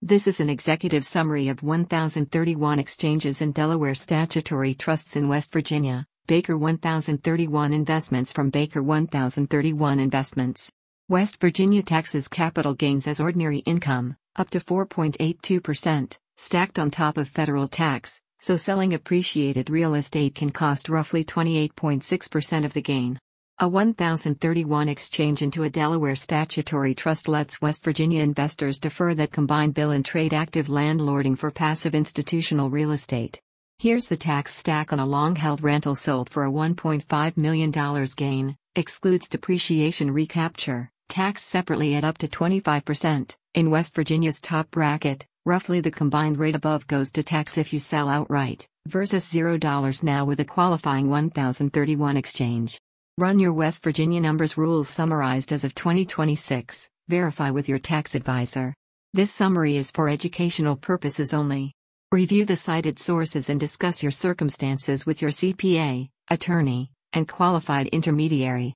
This is an executive summary of 1031 exchanges and Delaware statutory trusts in West Virginia. Baker 1031 Investments from Baker 1031 Investments. West Virginia taxes capital gains as ordinary income, up to 4.82%, stacked on top of federal tax, so selling appreciated real estate can cost roughly 28.6% of the gain. A 1031 exchange into a Delaware statutory trust lets West Virginia investors defer that combined bill and trade active landlording for passive institutional real estate. Here's the tax stack on a long-held rental sold for a $1.5 million gain, excludes depreciation recapture, taxed separately at up to 25%. In West Virginia's top bracket, roughly the combined rate above goes to tax if you sell outright, versus $0 now with a qualifying 1031 exchange. Run your West Virginia numbers. Rules summarized as of 2026. Verify with your tax advisor. This summary is for educational purposes only. Review the cited sources and discuss your circumstances with your CPA, attorney, and qualified intermediary.